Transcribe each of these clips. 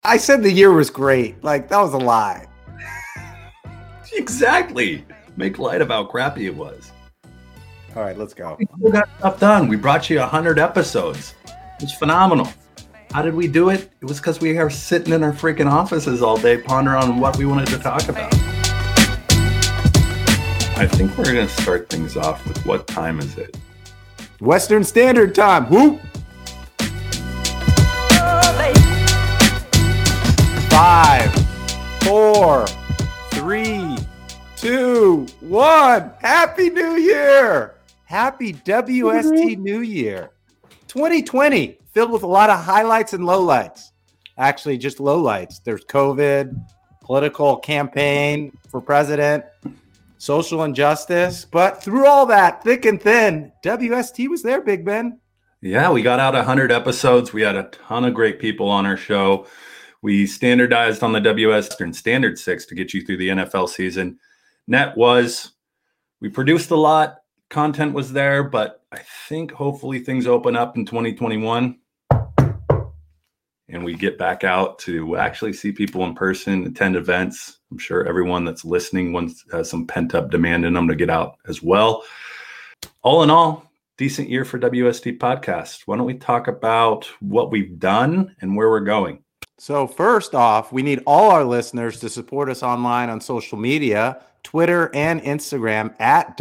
I said the year was great. Like, that was a lie. Exactly. Make light of how crappy it was. All right, let's go. We got stuff done. We brought you 100 episodes. It was phenomenal. How did we do it? It was because we are sitting in our freaking offices all day pondering on what we wanted to talk about. I think we're going to start things off with what time is it? Western Standard Time. Whoop. 5, 4, 3, 2, 1. Happy New Year. Happy WST New Year. 2020 filled with a lot of highlights and lowlights. Actually, just lowlights. There's COVID, political campaign for president, social injustice. But through all that, thick and thin, WST was there, Big Ben. Yeah, we got out 100 episodes. We had a ton of great people on our show. We standardized on the Western Standard 6 to get you through the NFL season. We produced a lot. Content was there, but I think hopefully things open up in 2021 and we get back out to actually see people in person, attend events. I'm sure everyone that's listening has some pent-up demand in them to get out as well. All in all, decent year for WST Podcast. Why don't we talk about what we've done and where we're going? So first off, we need all our listeners to support us online on social media, Twitter and Instagram at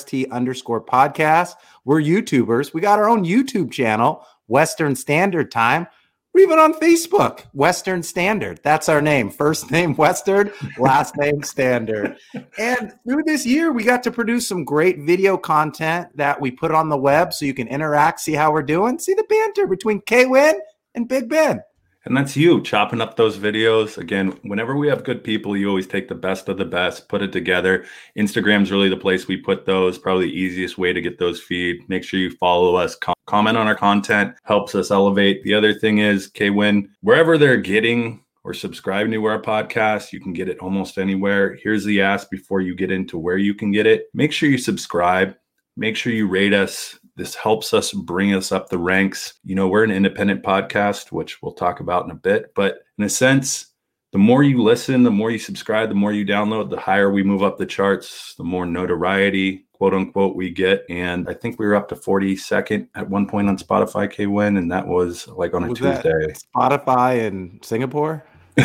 WST_podcast. We're YouTubers. We got our own YouTube channel, Western Standard Time. We're even on Facebook, Western Standard. That's our name. First name Western, last name Standard. And through this year, we got to produce some great video content that we put on the web so you can interact, see how we're doing, see the banter between K-Win and Big Ben. And that's you chopping up those videos. Again, whenever we have good people, you always take the best of the best, put it together. Instagram's really the place we put those, probably the easiest way to get those feed. Make sure you follow us, comment on our content, helps us elevate. The other thing is, K-Win, wherever they're getting or subscribing to our podcast, you can get it almost anywhere. Here's the ask before you get into where you can get it. Make sure you subscribe. Make sure you rate us. This helps us bring us up the ranks. You know, we're an independent podcast, which we'll talk about in a bit. But in a sense, the more you listen, the more you subscribe, the more you download, the higher we move up the charts, the more notoriety, quote unquote, we get. And I think we were up to 42nd at one point on Spotify, K-Win, and that was like on a Tuesday. Spotify in Singapore?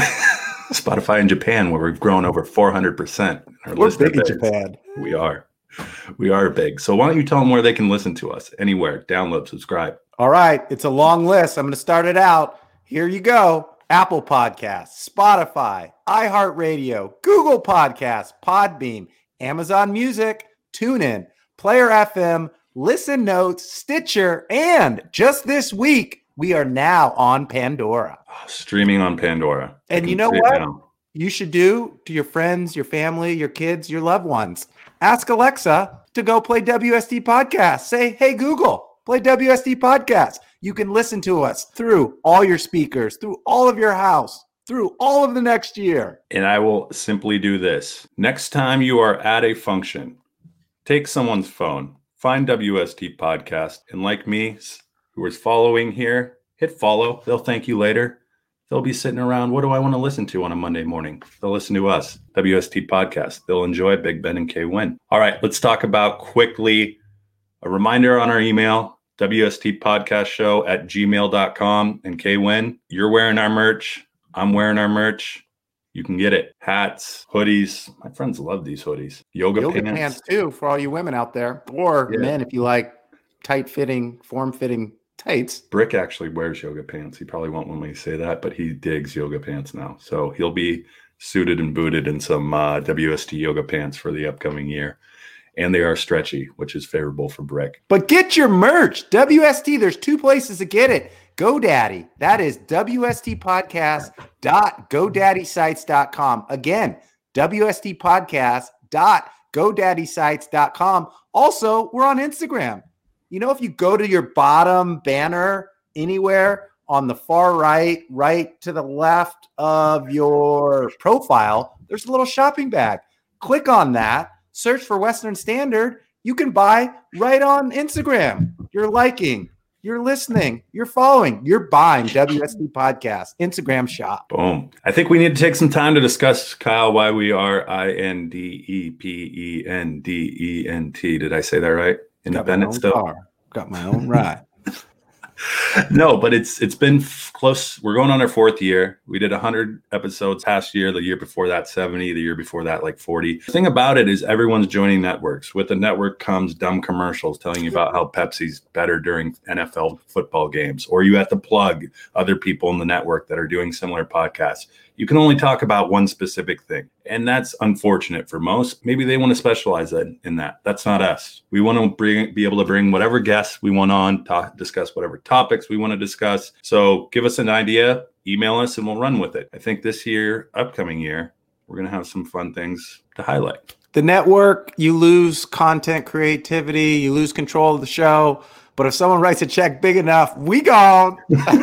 Spotify in Japan, where we've grown over 400%. We're big in Japan. We are. We are big. So why don't you tell them where they can listen to us? Anywhere. Download, subscribe. All right. It's a long list. I'm going to start it out. Here you go. Apple Podcasts, Spotify, iHeartRadio, Google Podcasts, Podbean, Amazon Music, TuneIn, Player FM, Listen Notes, Stitcher, and just this week, we are now on Pandora. Streaming on Pandora. And you know what you should do to your friends, your family, your kids, your loved ones? Ask Alexa to go play WST Podcast. Say, hey, Google, play WST Podcast. You can listen to us through all your speakers, through all of your house, through all of the next year. And I will simply do this. Next time you are at a function, take someone's phone, find WST Podcast, and like me, who is following here, hit follow. They'll thank you later. They'll be sitting around, what do I want to listen to on a Monday morning? They'll listen to us, WST Podcast. They'll enjoy Big Ben and K-Win. All right, let's talk about quickly a reminder on our email, WSTpodcastshow@gmail.com. And K-Win, you're wearing our merch. I'm wearing our merch. You can get it. Hats, hoodies. My friends love these hoodies. Yoga pants too, for all you women out there. Or men, if you like tight-fitting, form-fitting tights. Brick actually wears yoga pants. He probably won't want me to say that, but he digs yoga pants now. So he'll be suited and booted in some WST yoga pants for the upcoming year. And they are stretchy, which is favorable for Brick. But get your merch. WST, there's two places to get it. GoDaddy. That is WSTpodcast.GoDaddySites.com. Again, WSTpodcast.GoDaddySites.com. Also, we're on Instagram. You know, if you go to your bottom banner anywhere on the far right to the left of your profile, there's a little shopping bag. Click on that, search for Western Standard. You can buy right on Instagram. You're liking, You're listening, you're following, you're buying WST Podcast, Instagram shop. Boom. I think we need to take some time to discuss, Kyle, why we are INDEPENDENT. Did I say that right? Independent still? Got my own ride. No, but it's been close. We're going on our 4th year. We did 100 episodes past year. The year before that, 70. The year before that, like 40. The thing about it is everyone's joining networks. With the network comes dumb commercials telling you about how Pepsi's better during NFL football games, or you have to plug other people in the network that are doing similar podcasts. You can only talk about one specific thing. And that's unfortunate for most. Maybe they want to specialize in that. That's not us. We want to be able to bring whatever guests we want on, discuss whatever topics we want to discuss. So give us an idea, email us, and we'll run with it. I think this year, upcoming year, we're going to have some fun things to highlight. The network, you lose content creativity, you lose control of the show. But if someone writes a check big enough, we gone.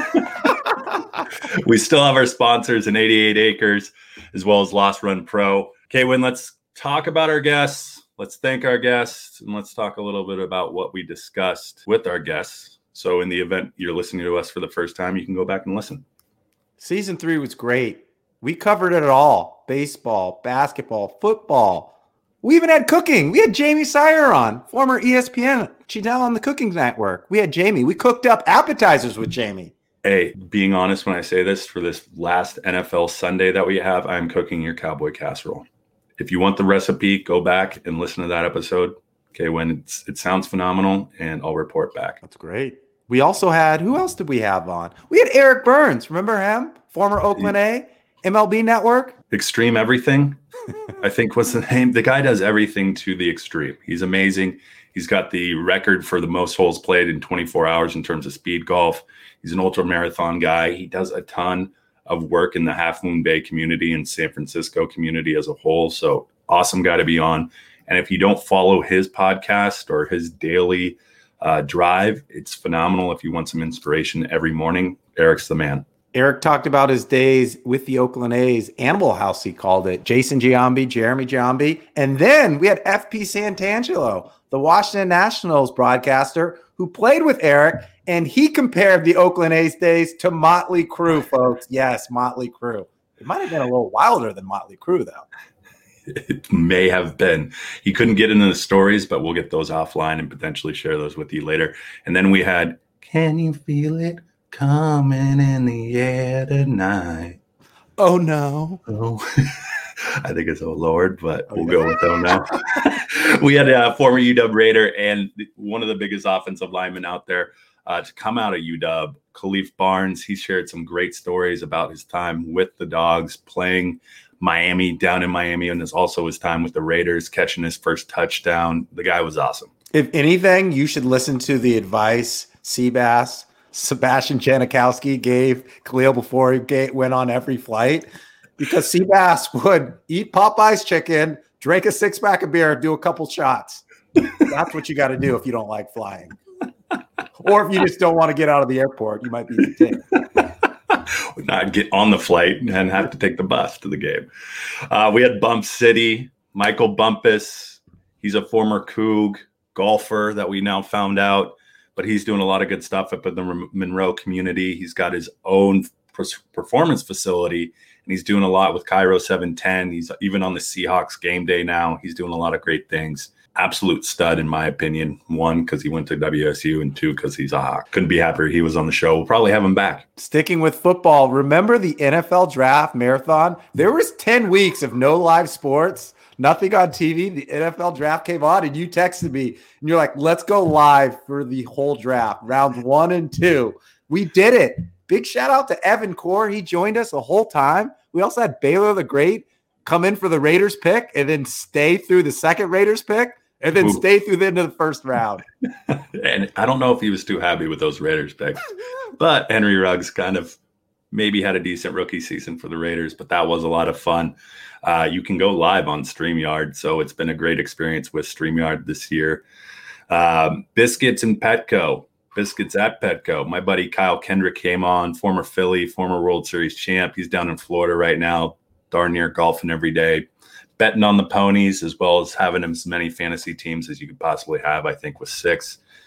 We still have our sponsors in 88 Acres, as well as Lost Run Pro. Okay, Win, let's talk about our guests. Let's thank our guests, and let's talk a little bit about what we discussed with our guests. So in the event you're listening to us for the first time, you can go back and listen. Season 3 was great. We covered it all. Baseball, basketball, football. We even had cooking. We had Jamie Sire on, former ESPN. She's now on the Cooking Network. We had Jamie. We cooked up appetizers with Jamie. Hey, being honest when I say this, for this last NFL Sunday that we have, I'm cooking your cowboy casserole. If you want the recipe, go back and listen to that episode. Okay, when it sounds phenomenal, and I'll report back. That's great. We also had, who else did we have on? We had Eric Burns. Remember him? Former Oakland A, MLB Network. Extreme Everything, I think was the name. The guy does everything to the extreme. He's amazing. He's got the record for the most holes played in 24 hours in terms of speed golf. He's an ultra marathon guy. He does a ton of work in the Half Moon Bay community and San Francisco community as a whole. So awesome guy to be on. And if you don't follow his podcast or his daily drive, it's phenomenal. If you want some inspiration every morning, Eric's the man. Eric talked about his days with the Oakland A's, Animal House, he called it. Jason Giambi, Jeremy Giambi. And then we had FP Santangelo, the Washington Nationals broadcaster who played with Eric, and he compared the Oakland A's days to Motley Crue, folks. Yes, Motley Crue. It might have been a little wilder than Motley Crue, though. It may have been. He couldn't get into the stories, but we'll get those offline and potentially share those with you later. And then we had, Can You Feel It Coming in the Air Tonight? Oh, no. Oh, I think it's Oh Lord, but we'll go with Oh No. We had a former UW Raider and one of the biggest offensive linemen out there to come out of UW, Khalif Barnes. He shared some great stories about his time with the Dogs, playing down in Miami, and it's also his time with the Raiders, catching his first touchdown. The guy was awesome. If anything, you should listen to the advice Seabass, Sebastian Janikowski gave Khalil before he went on every flight, because Seabass would eat Popeye's chicken, drink a 6-pack of beer, do a couple shots. That's what you got to do if you don't like flying. Or if you just don't want to get out of the airport, you might be detained. Not get on the flight and have to take the bus to the game. We had Bump City, Michael Bumpus. He's a former Coug golfer that we now found out, but he's doing a lot of good stuff up in the Monroe community. He's got his own performance facility, and he's doing a lot with Cairo 710. He's even on the Seahawks game day now. He's doing a lot of great things. Absolute stud, in my opinion. 1, because he went to WSU, and 2, because he's a Hawk. Couldn't be happier he was on the show. We'll probably have him back. Sticking with football, remember the NFL draft marathon? There was 10 weeks of no live sports, nothing on TV. The NFL draft came on, and you texted me, and you're like, let's go live for the whole draft, rounds 1 and 2. We did it. Big shout out to Evan Core. He joined us the whole time. We also had Baylor the Great come in for the Raiders pick and then stay through the second Raiders pick. And then stay through the end of the first round. And I don't know if he was too happy with those Raiders picks. But Henry Ruggs kind of maybe had a decent rookie season for the Raiders, but that was a lot of fun. You can go live on StreamYard, so it's been a great experience with StreamYard this year. Biscuits and Petco. Biscuits at Petco. My buddy Kyle Kendrick came on, former Philly, former World Series champ. He's down in Florida right now, darn near golfing every day. Betting on the ponies, as well as having as many fantasy teams as you could possibly have, I think, with 6.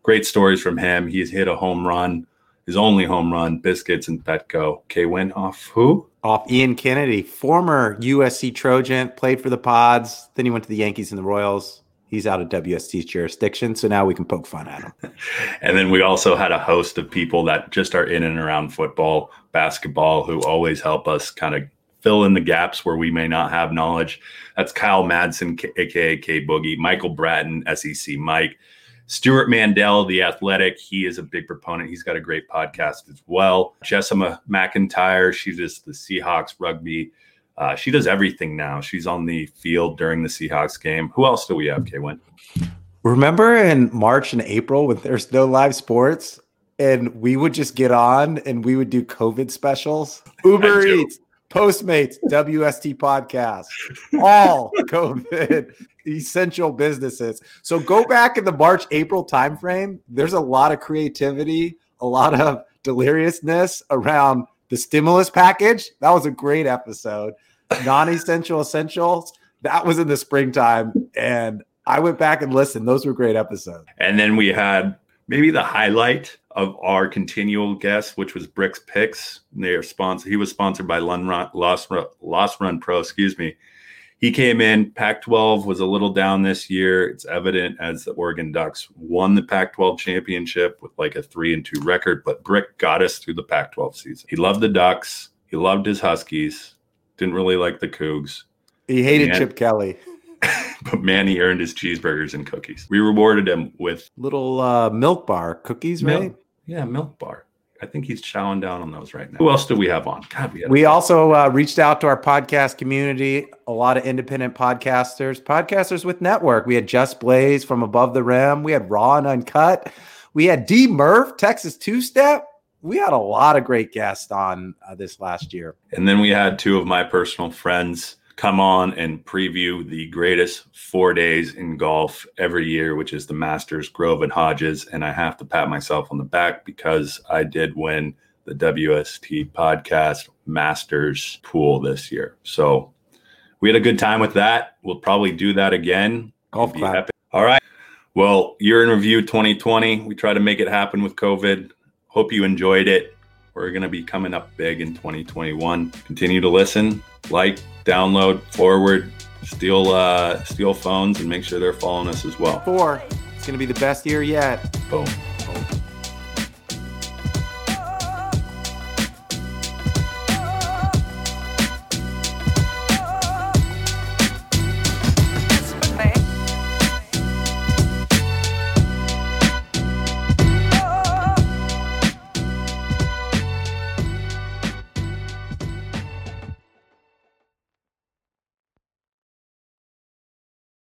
great stories from him. He's hit a home run, his only home run, biscuits and Petco. K-Win off who? Off Ian Kennedy, former USC Trojan, played for the Pods. Then he went to the Yankees and the Royals. He's out of WST's jurisdiction, so now we can poke fun at him. And then we also had a host of people that just are in and around football, basketball, who always help us kind of fill in the gaps where we may not have knowledge. That's Kyle Madsen, a.k.a. K-Boogie, Michael Bratton, SEC Mike, Stuart Mandel, The Athletic. He is a big proponent. He's got a great podcast as well. Jessima McIntyre, she does the Seahawks rugby. She does everything now. She's on the field during the Seahawks game. Who else do we have, K-Win? Remember in March and April when there's no live sports and we would just get on and we would do COVID specials? Uber Eats, Postmates, WST podcast, all COVID essential businesses. So go back in the March, April timeframe. There's a lot of creativity, a lot of deliriousness around the stimulus package. That was a great episode. Non-essential essentials. That was in the springtime. And I went back and listened. Those were great episodes. And then we had maybe the highlight of our continual guest, which was Brick's Picks. They are sponsored. He was sponsored by Lost Run Pro. He came in. Pac-12 was a little down this year. It's evident as the Oregon Ducks won the Pac-12 championship with like a 3-2 record, but Brick got us through the Pac-12 season. He loved the Ducks. He loved his Huskies. Didn't really like the Cougs. He hated Chip Kelly. But man, he earned his cheeseburgers and cookies. We rewarded him with little Milk Bar cookies, right? Milk Bar. I think he's chowing down on those right now. Who else do we have on? God, we also reached out to our podcast community, a lot of independent podcasters with network. We had Just Blaze from Above the Rim. We had Raw and Uncut. We had D Murph, Texas Two-Step. We had a lot of great guests on this last year. And then we had two of my personal friends come on and preview the greatest 4 days in golf every year, which is the Masters, Grove and Hodges. And I have to pat myself on the back because I did win the WST podcast Masters pool this year. So we had a good time with that. We'll probably do that again. Golf clap. All right. Well, year in review 2020. We tried to make it happen with COVID. Hope you enjoyed it. We're going to be coming up big in 2021. Continue to listen, like, download, forward, steal phones, and make sure they're following us as well. It's going to be the best year yet. Boom.